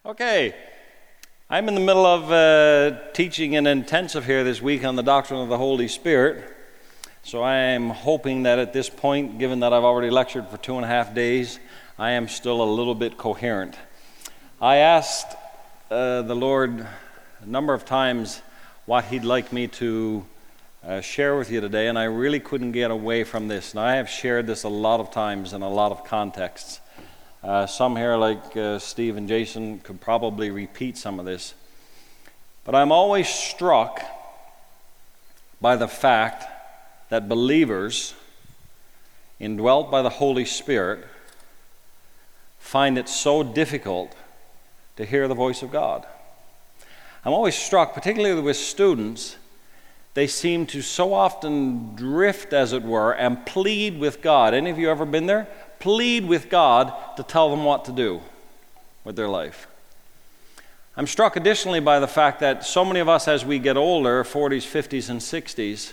Okay, I'm in the middle of teaching an intensive here this week on the doctrine of the Holy Spirit. So I am hoping that at this point, given that I've already lectured for 2.5 days, I am still a little bit coherent. I asked the Lord a number of times what He'd like me to share with you today, and I really couldn't get away from this. And I have shared this a lot of times in a lot of contexts. Some here, like Steve and Jason, could probably repeat some of this. But I'm always struck by the fact that believers, indwelt by the Holy Spirit, find it so difficult to hear the voice of God. I'm always struck, particularly with students, they seem to so often drift, as it were, and plead with God. Any of you ever been there? Plead with God to tell them what to do with their life. I'm struck additionally by the fact that so many of us as we get older, 40s, 50s, and 60s,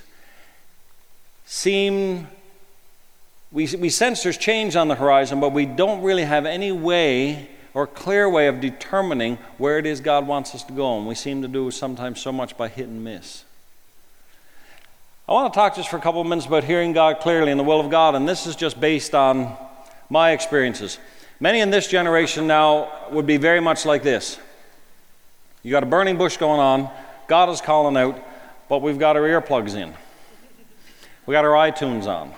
we sense there's change on the horizon, but we don't really have any way or clear way of determining where it is God wants us to go, and we seem to do sometimes so much by hit and miss. I want to talk just for a couple of minutes about hearing God clearly and the will of God, and this is just based on my experiences. Many in this generation now would be very much like this. You got a burning bush going on, God is calling out, but we've got our earplugs in. We got our iTunes on.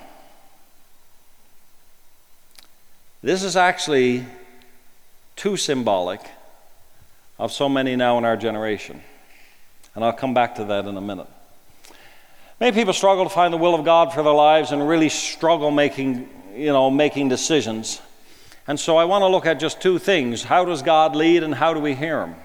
This is actually too symbolic of so many now in our generation. And I'll come back to that in a minute. Many people struggle to find the will of God for their lives and really struggle making decisions. And so I want to look at just two things. How does God lead and how do we hear Him?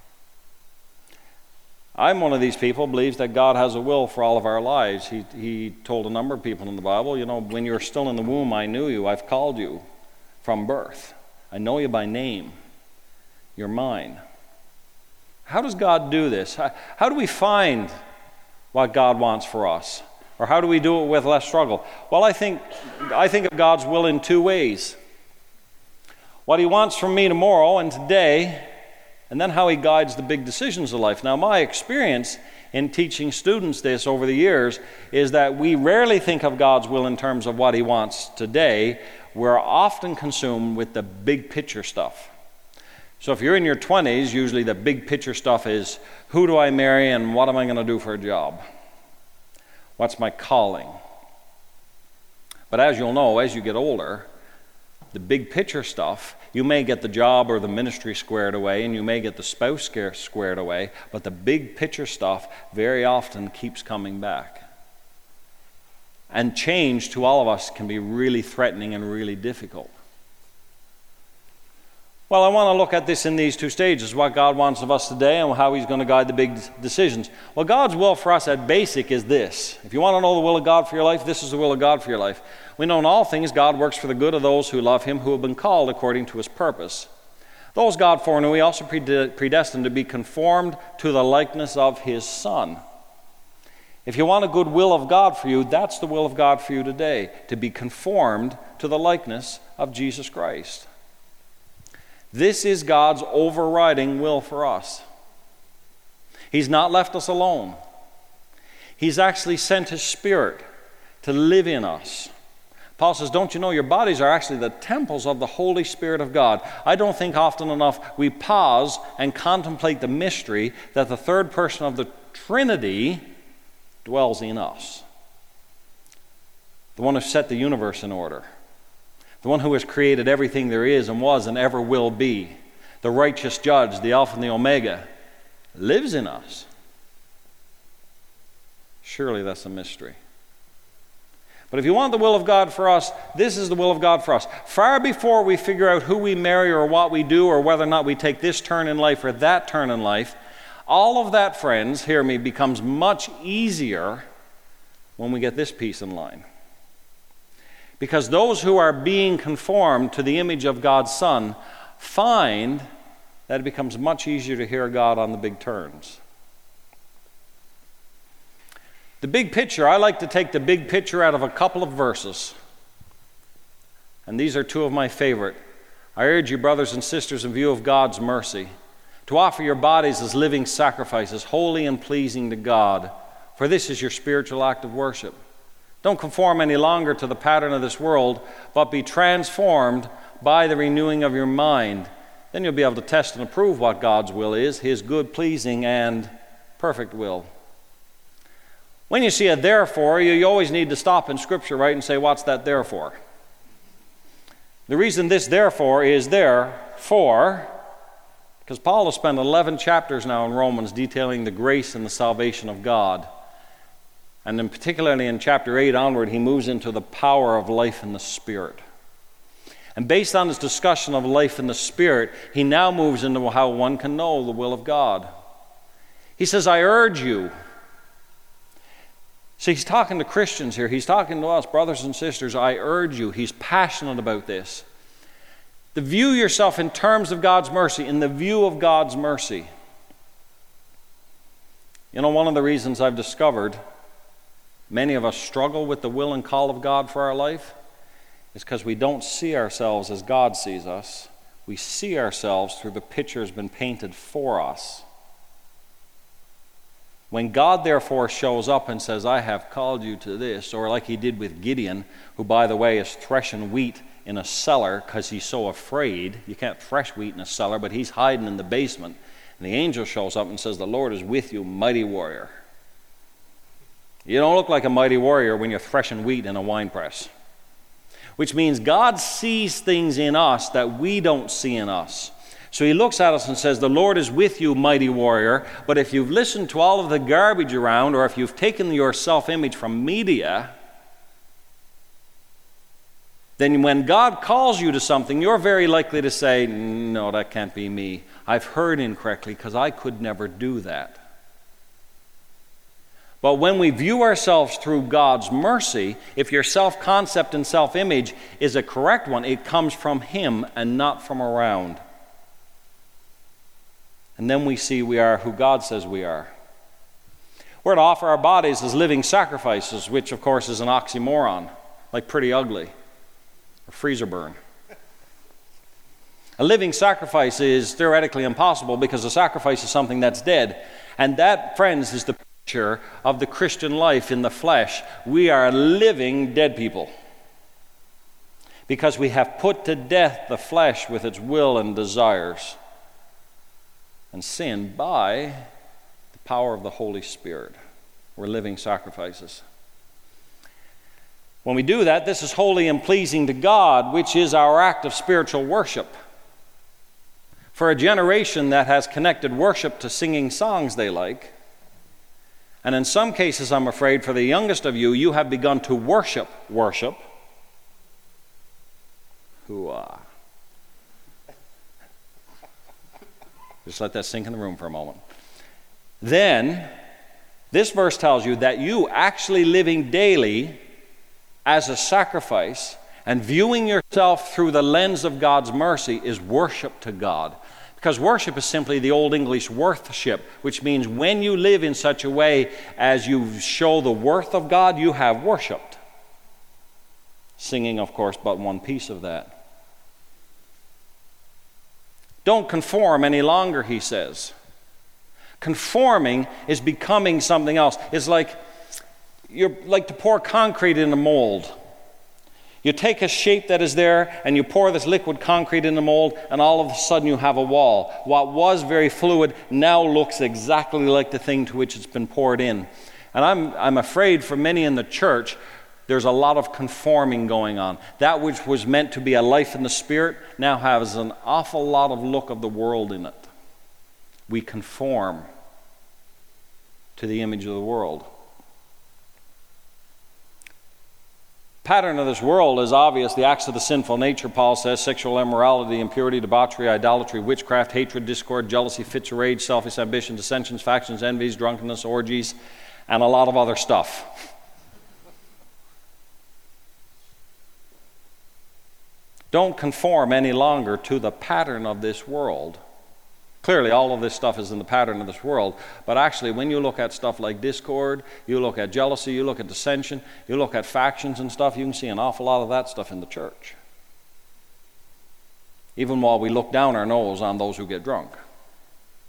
I'm one of these people who believes that God has a will for all of our lives. He told a number of people in the Bible, when you're still in the womb, I knew you. I've called you from birth. I know you by name. You're mine. How does God do this? How do we find what God wants for us? Or how do we do it with less struggle? Well, I think of God's will in two ways. What He wants from me tomorrow and today, and then how He guides the big decisions of life. Now, my experience in teaching students this over the years is that we rarely think of God's will in terms of what He wants today. We're often consumed with the big picture stuff. So if you're in your 20s, usually the big picture stuff is, who do I marry and what am I going to do for a job? What's my calling? But as you'll know, as you get older, the big picture stuff, you may get the job or the ministry squared away, and you may get the spouse squared away, but the big picture stuff very often keeps coming back. And change to all of us can be really threatening and really difficult. Well, I want to look at this in these two stages, what God wants of us today and how He's going to guide the big decisions. Well, God's will for us at basic is this. If you want to know the will of God for your life, this is the will of God for your life. We know in all things God works for the good of those who love Him, who have been called according to His purpose. Those God foreknew, He also predestined to be conformed to the likeness of His Son. If you want a good will of God for you, that's the will of God for you today, to be conformed to the likeness of Jesus Christ. This is God's overriding will for us. He's not left us alone. He's actually sent His Spirit to live in us. Paul says, don't you know your bodies are actually the temples of the Holy Spirit of God? I don't think often enough we pause and contemplate the mystery that the third person of the Trinity dwells in us. The one who set the universe in order. The one who has created everything there is and was and ever will be. The righteous judge, the Alpha and the Omega, lives in us. Surely that's a mystery. But if you want the will of God for us, this is the will of God for us. Far before we figure out who we marry or what we do or whether or not we take this turn in life or that turn in life, all of that, friends, hear me, becomes much easier when we get this piece in line. Because those who are being conformed to the image of God's Son find that it becomes much easier to hear God on the big turns. The big picture, I like to take the big picture out of a couple of verses. And these are two of my favorite. I urge you, brothers and sisters, in view of God's mercy, to offer your bodies as living sacrifices, holy and pleasing to God, for this is your spiritual act of worship. Don't conform any longer to the pattern of this world, but be transformed by the renewing of your mind. Then you'll be able to test and approve what God's will is, his good, pleasing, and perfect will. When you see a therefore, you always need to stop in Scripture, right, and say, what's that therefore? The reason this therefore is there for, because Paul has spent 11 chapters now in Romans detailing the grace and the salvation of God. And then particularly in chapter 8 onward, he moves into the power of life in the Spirit. And based on his discussion of life in the Spirit, he now moves into how one can know the will of God. He says, I urge you. So he's talking to Christians here. He's talking to us, brothers and sisters. I urge you. He's passionate about this. To view yourself in terms of God's mercy, in the view of God's mercy. You know, one of the reasons I've discovered many of us struggle with the will and call of God for our life is because we don't see ourselves as God sees us. We see ourselves through the picture that's been painted for us. When God therefore shows up and says, I have called you to this, or like he did with Gideon, who by the way is threshing wheat in a cellar because he's so afraid. You can't thresh wheat in a cellar, but he's hiding in the basement. And the angel shows up and says, the Lord is with you, mighty warrior. You don't look like a mighty warrior when you're threshing wheat in a wine press. Which means God sees things in us that we don't see in us. So he looks at us and says, the Lord is with you, mighty warrior. But if you've listened to all of the garbage around, or if you've taken your self-image from media, then when God calls you to something, you're very likely to say, no, that can't be me. I've heard incorrectly because I could never do that. But when we view ourselves through God's mercy, if your self-concept and self-image is a correct one, it comes from him and not from around. And then we see we are who God says we are. We're to offer our bodies as living sacrifices, which of course is an oxymoron, like pretty ugly, or freezer burn. A living sacrifice is theoretically impossible because a sacrifice is something that's dead. And that, friends, is the picture of the Christian life in the flesh. We are living dead people because we have put to death the flesh with its will and desires and sin by the power of the Holy Spirit. We're living sacrifices. When we do that, this is holy and pleasing to God, which is our act of spiritual worship. For a generation that has connected worship to singing songs they like, and in some cases, I'm afraid, for the youngest of you, you have begun to worship. Hoo-ah. Just let that sink in the room for a moment. Then, this verse tells you that you actually living daily as a sacrifice and viewing yourself through the lens of God's mercy is worship to God. Because worship is simply the Old English worthship, which means when you live in such a way as you show the worth of God, you have worshiped. Singing, of course, but one piece of that. Don't conform any longer, he says. Conforming is becoming something else. It's like you're like to pour concrete in a mold. You take a shape that is there and you pour this liquid concrete in the mold, and all of a sudden you have a wall. What was very fluid now looks exactly like the thing to which it's been poured in. And I'm afraid for many in the church, there's a lot of conforming going on. That which was meant to be a life in the Spirit now has an awful lot of look of the world in it. We conform to the image of the world. Pattern of this world is obvious. The acts of the sinful nature, Paul says: sexual immorality, impurity, debauchery, idolatry, witchcraft, hatred, discord, jealousy, fits of rage, selfish ambition, dissensions, factions, envies, drunkenness, orgies, and a lot of other stuff. Don't conform any longer to the pattern of this world. Clearly, all of this stuff is in the pattern of this world, but actually, when you look at stuff like discord, you look at jealousy, you look at dissension, you look at factions and stuff, you can see an awful lot of that stuff in the church. Even while we look down our nose on those who get drunk.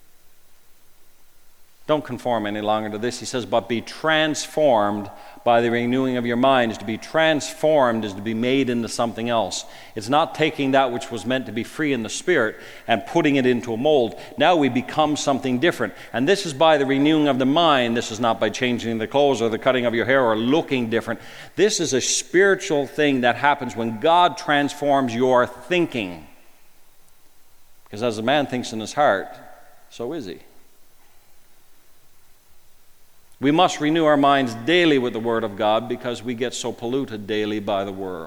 Don't conform any longer to this. He says, but be transformed by the renewing of your minds. To be transformed is to be made into something else. It's not taking that which was meant to be free in the spirit and putting it into a mold. Now we become something different. And this is by the renewing of the mind. This is not by changing the clothes or the cutting of your hair or looking different. This is a spiritual thing that happens when God transforms your thinking. Because as a man thinks in his heart, so is he. We must renew our minds daily with the Word of God because we get so polluted daily by the world.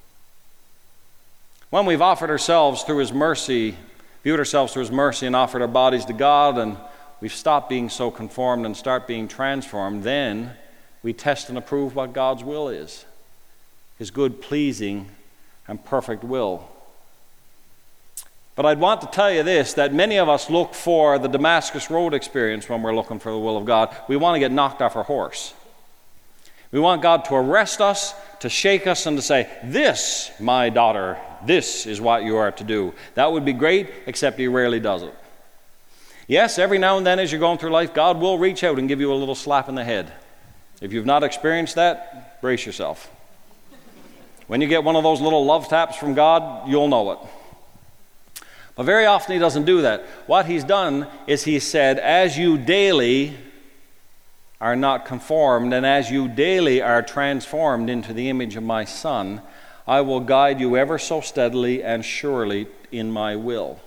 When we've offered ourselves through His mercy, viewed ourselves through His mercy and offered our bodies to God, and we've stopped being so conformed and start being transformed, then we test and approve what God's will is. His good, pleasing, and perfect will. But I'd want to tell you this, that many of us look for the Damascus Road experience when we're looking for the will of God. We want to get knocked off our horse. We want God to arrest us, to shake us, and to say, this, my daughter, this is what you are to do. That would be great, except He rarely does it. Yes, every now and then as you're going through life, God will reach out and give you a little slap in the head. If you've not experienced that, brace yourself. When you get one of those little love taps from God, you'll know it. But very often He doesn't do that. What He's done is He said, as you daily are not conformed, and as you daily are transformed into the image of my Son, I will guide you ever so steadily and surely in my will.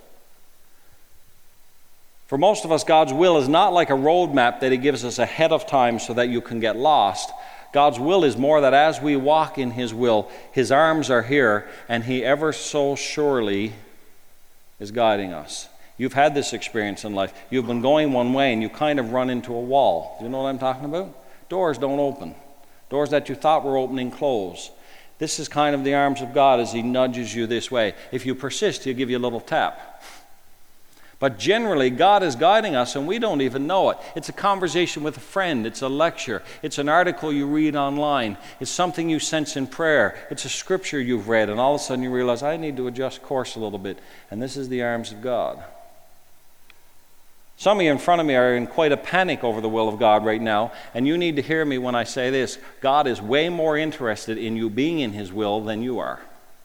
For most of us, God's will is not like a roadmap that He gives us ahead of time so that you can get lost. God's will is more that as we walk in His will, His arms are here, and He ever so surely is guiding us. You've had this experience in life. You've been going one way and you kind of run into a wall. Do you know what I'm talking about? Doors don't open. Doors that you thought were opening close. This is kind of the arms of God as He nudges you this way. If you persist, He'll give you a little tap. But generally, God is guiding us and we don't even know it. It's a conversation with a friend. It's a lecture. It's an article you read online. It's something you sense in prayer. It's a scripture you've read, and all of a sudden you realize, I need to adjust course a little bit. And this is the arms of God. Some of you in front of me are in quite a panic over the will of God right now, and you need to hear me when I say this. God is way more interested in you being in His will than you are.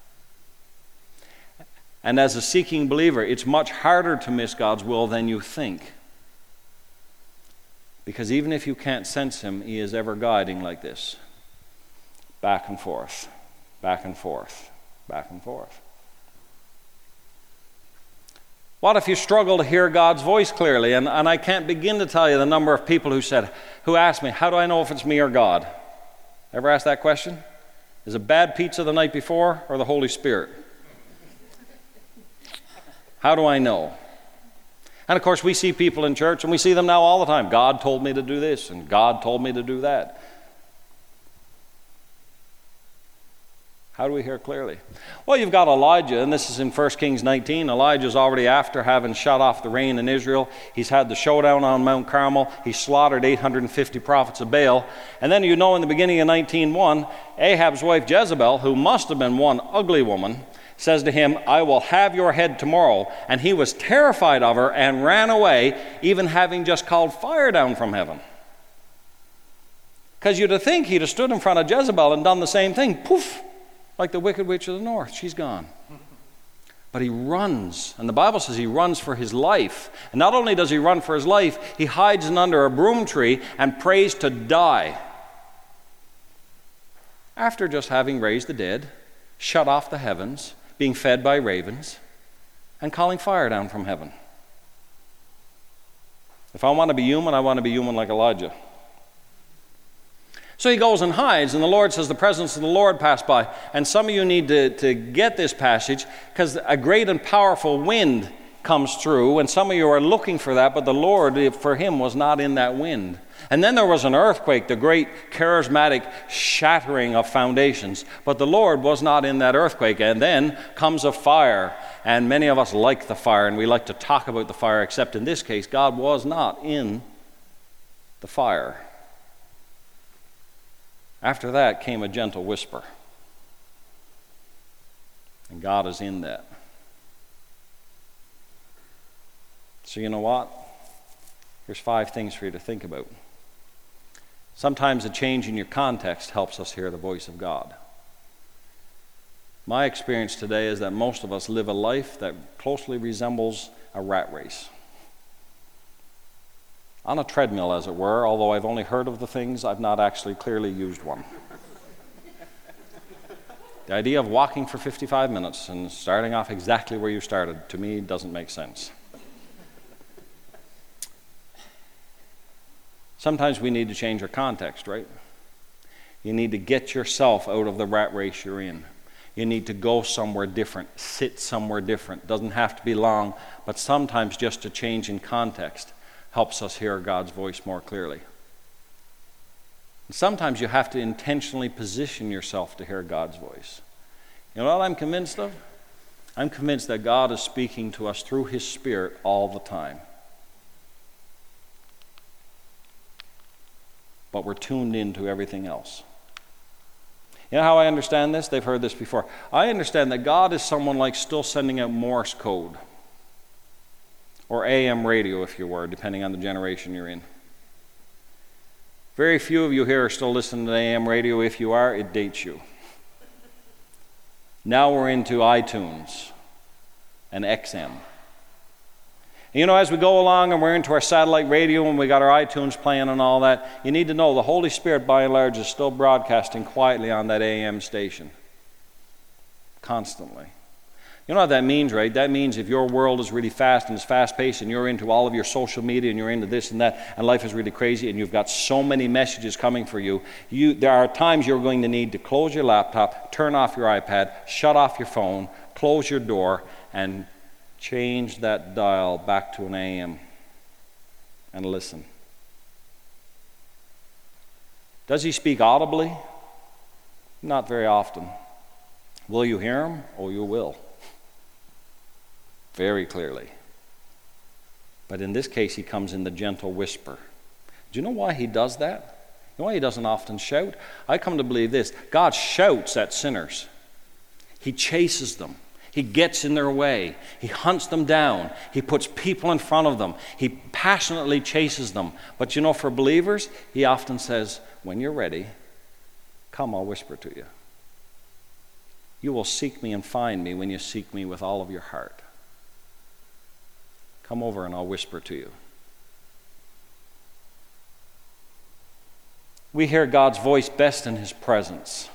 And as a seeking believer, it's much harder to miss God's will than you think. Because even if you can't sense Him, He is ever guiding like this. Back and forth, back and forth, back and forth. What if you struggle to hear God's voice clearly? And I can't begin to tell you the number of people who ask me, how do I know if it's me or God? Ever ask that question? Is it bad pizza the night before or the Holy Spirit? How do I know? And of course, we see people in church, and we see them now all the time. God told me to do this, and God told me to do that. How do we hear clearly? Well, you've got Elijah, and this is in 1 Kings 19. Elijah's already after having shut off the rain in Israel. He's had the showdown on Mount Carmel. He slaughtered 850 prophets of Baal. And then in the beginning of 19:1, Ahab's wife Jezebel, who must have been one ugly woman, says to him, I will have your head tomorrow. And he was terrified of her and ran away, even having just called fire down from heaven. Because you'd have think he'd have stood in front of Jezebel and done the same thing. Poof! Like the wicked witch of the north. She's gone. But he runs. And the Bible says he runs for his life. And not only does he run for his life, he hides under a broom tree and prays to die. After just having raised the dead, shut off the heavens, being fed by ravens, and calling fire down from heaven. If I want to be human, I want to be human like Elijah. So he goes and hides, and the Lord says the presence of the Lord passed by. And some of you need to get this passage, because a great and powerful wind comes through, and some of you are looking for that, but the Lord, for him, was not in that wind. And then there was an earthquake, the great charismatic shattering of foundations, but the Lord was not in that earthquake. And then comes a fire, and many of us like the fire, and we like to talk about the fire, except in this case, God was not in the fire. After that came a gentle whisper, and God is in that. So you know what? Here's 5 things for you to think about. Sometimes a change in your context helps us hear the voice of God. My experience today is that most of us live a life that closely resembles a rat race. On a treadmill, as it were, although I've only heard of the things, I've not actually clearly used one. The idea of walking for 55 minutes and starting off exactly where you started, to me, doesn't make sense. Sometimes we need to change our context, right? You need to get yourself out of the rat race you're in. You need to go somewhere different, sit somewhere different. Doesn't have to be long, but sometimes just a change in context helps us hear God's voice more clearly. And sometimes you have to intentionally position yourself to hear God's voice. You know what I'm convinced of? I'm convinced that God is speaking to us through His Spirit all the time. But we're tuned into everything else. You know how I understand this? They've heard this before. I understand that God is someone like still sending out Morse code, or AM radio, if you were, depending on the generation you're in. Very few of you here are still listening to AM radio. If you are, it dates you. Now we're into iTunes and XM. You know, as we go along and we're into our satellite radio and we got our iTunes playing and all that, you need to know the Holy Spirit, by and large, is still broadcasting quietly on that AM station. Constantly. You know what that means, right? That means if your world is really fast and it's fast-paced and you're into all of your social media and you're into this and that and life is really crazy and you've got so many messages coming for you, there are times you're going to need to close your laptop, turn off your iPad, shut off your phone, close your door, and change that dial back to an AM and listen. Does He speak audibly? Not very often. Will you hear Him? Oh, you will. Very clearly. But in this case, He comes in the gentle whisper. Do you know why He does that? You know why He doesn't often shout? I come to believe this. God shouts at sinners. He chases them. He gets in their way. He hunts them down. He puts people in front of them. He passionately chases them. But you know, for believers, He often says, when you're ready, come, I'll whisper to you. You will seek me and find me when you seek me with all of your heart. Come over and I'll whisper to you. We hear God's voice best in His presence.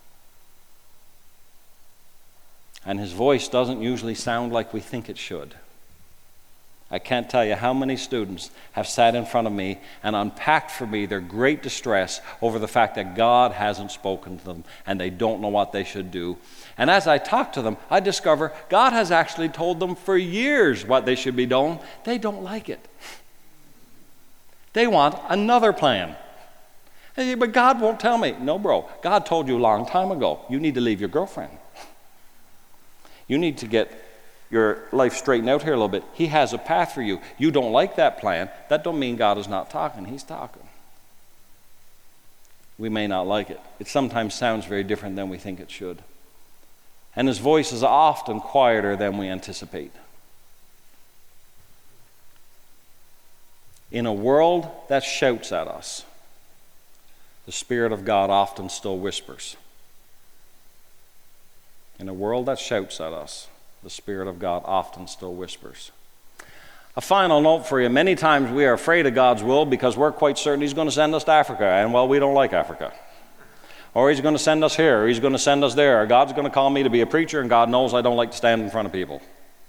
And His voice doesn't usually sound like we think it should. I can't tell you how many students have sat in front of me and unpacked for me their great distress over the fact that God hasn't spoken to them and they don't know what they should do. And as I talk to them, I discover God has actually told them for years what they should be doing. They don't like it. They want another plan. Hey, but God won't tell me. No, bro. God told you a long time ago. You need to leave your girlfriend. You need to get your life straightened out here a little bit. He has a path for you. You don't like that plan. That don't mean God is not talking. He's talking. We may not like it. It sometimes sounds very different than we think it should. And His voice is often quieter than we anticipate. In a world that shouts at us, the Spirit of God often still whispers. In a world that shouts at us, the Spirit of God often still whispers. A final note for you. Many times we are afraid of God's will because we're quite certain He's going to send us to Africa, and well, we don't like Africa. Or He's going to send us here, or He's going to send us there, or God's going to call me to be a preacher, and God knows I don't like to stand in front of people.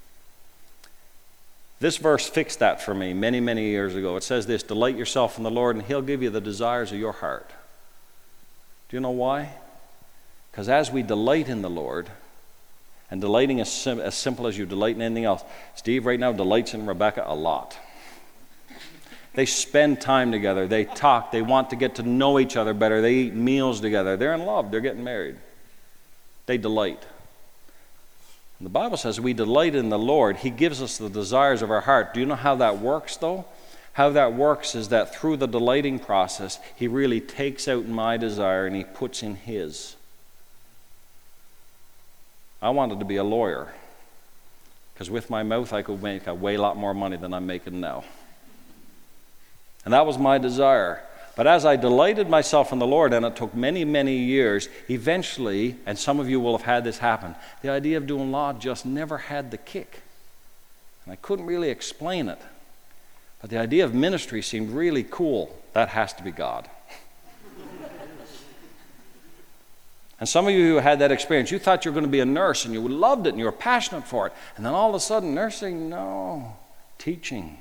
This verse fixed that for me many, many years ago. It says this: delight yourself in the Lord, and He'll give you the desires of your heart. Do you know why? Because as we delight in the Lord, and delighting is as simple as you delight in anything else. Steve right now delights in Rebecca a lot. They spend time together. They talk. They want to get to know each other better. They eat meals together. They're in love. They're getting married. They delight. And the Bible says we delight in the Lord. He gives us the desires of our heart. Do you know how that works, though? How that works is that through the delighting process, He really takes out my desire and He puts in His. I wanted to be a lawyer because with my mouth I could make a way lot more money than I'm making now. And that was my desire. But as I delighted myself in the Lord, and it took many, many years, eventually, and some of you will have had this happen, the idea of doing law just never had the kick. And I couldn't really explain it. But the idea of ministry seemed really cool. That has to be God. And some of you who had that experience, you thought you were going to be a nurse and you loved it and you were passionate for it. And then all of a sudden, nursing, no, teaching.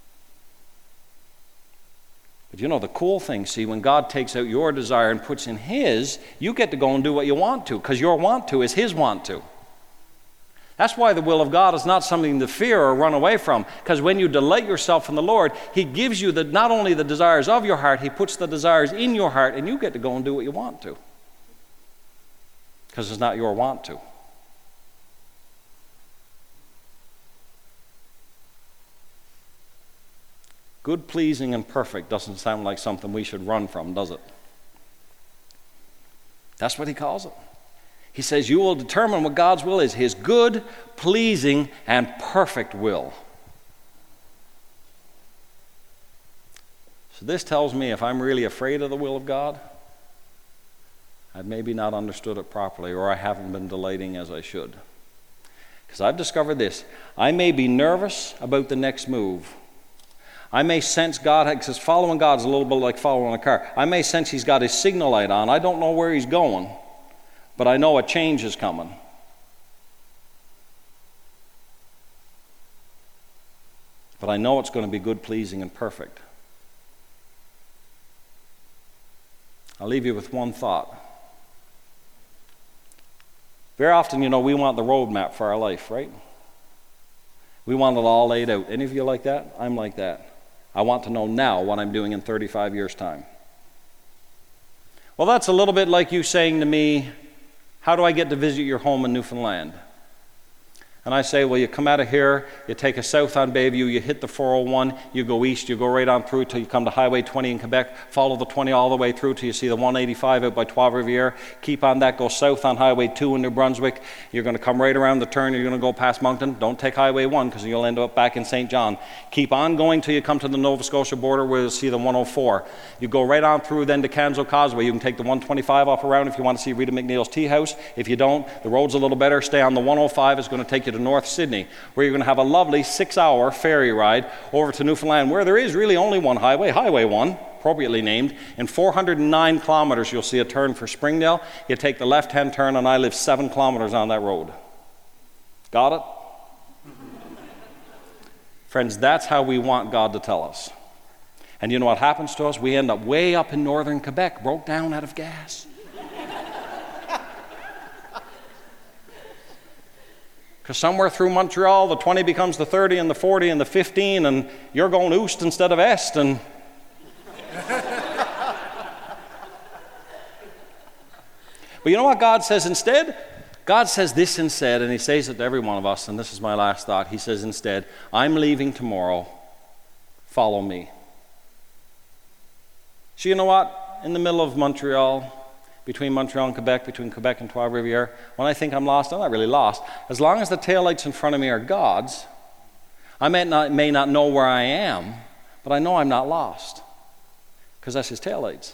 But you know, the cool thing, see, when God takes out your desire and puts in His, you get to go and do what you want to, because your want to is His want to. That's why the will of God is not something to fear or run away from, because when you delight yourself in the Lord, He gives you not only the desires of your heart, He puts the desires in your heart, and you get to go and do what you want to, because it's not your want to. Good, pleasing, and perfect doesn't sound like something we should run from, does it? That's what He calls it. He says you will determine what God's will is, His good, pleasing, and perfect will. So this tells me if I'm really afraid of the will of God, I've maybe not understood it properly, or I haven't been delighting as I should. Because I've discovered this. I may be nervous about the next move. I may sense God, because following God is a little bit like following a car. I may sense He's got His signal light on. I don't know where He's going, but I know a change is coming. But I know it's going to be good, pleasing, and perfect. I'll leave you with one thought. Very often, we want the roadmap for our life, right? We want it all laid out. Any of you like that? I'm like that. I want to know now what I'm doing in 35 years' time. Well, that's a little bit like you saying to me, how do I get to visit your home in Newfoundland? And I say, well, you come out of here, you take a south on Bayview, you hit the 401, you go east, you go right on through till you come to Highway 20 in Quebec, follow the 20 all the way through till you see the 185 out by Trois-Rivières, keep on that, go south on Highway 2 in New Brunswick, you're going to come right around the turn, you're going to go past Moncton, don't take Highway 1 because you'll end up back in St. John. Keep on going till you come to the Nova Scotia border where you'll see the 104. You go right on through then to Canso Causeway, you can take the 125 off around if you want to see Rita McNeil's Tea House. If you don't, the road's a little better, stay on the 105, it's going to take you to North Sydney, where you're going to have a lovely 6-hour ferry ride over to Newfoundland, where there is really only one highway, Highway 1, appropriately named. In 409 kilometers, you'll see a turn for Springdale. You take the left-hand turn, and I live 7 kilometers on that road. Got it? Friends, that's how we want God to tell us. And you know what happens to us? We end up way up in northern Quebec, broke down out of gas. Because somewhere through Montreal, the 20 becomes the 30 and the 40 and the 15, and you're going oost instead of est. And but you know what God says instead? God says this instead, and He says it to every one of us, and this is my last thought. He says instead, I'm leaving tomorrow, follow me. So you know what? In the middle of Montreal, between Montreal and Quebec, between Quebec and Trois-Rivières, when I think I'm lost, I'm not really lost. As long as the taillights in front of me are God's, I may not know where I am, but I know I'm not lost, because that's His taillights.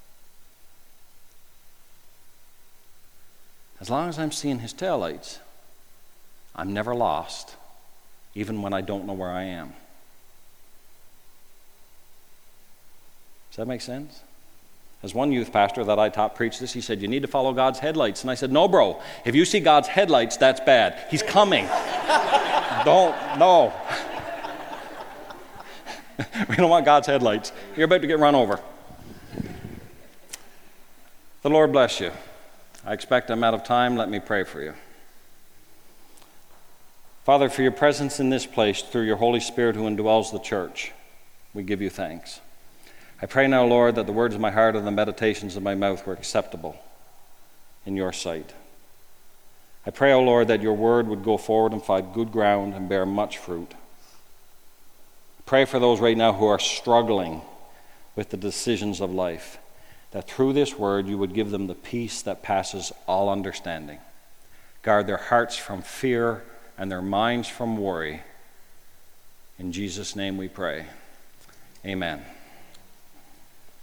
As long as I'm seeing His taillights, I'm never lost, even when I don't know where I am. Does that make sense? As one youth pastor that I taught preached this, he said, you need to follow God's headlights. And I said, no, bro. If you see God's headlights, that's bad. He's coming. No. We don't want God's headlights. You're about to get run over. The Lord bless you. I expect I'm out of time. Let me pray for you. Father, for your presence in this place through your Holy Spirit who indwells the church, we give you thanks. I pray now, Lord, that the words of my heart and the meditations of my mouth were acceptable in your sight. I pray, O Lord, that your word would go forward and find good ground and bear much fruit. I pray for those right now who are struggling with the decisions of life, that through this word you would give them the peace that passes all understanding. Guard their hearts from fear and their minds from worry. In Jesus' name we pray. Amen.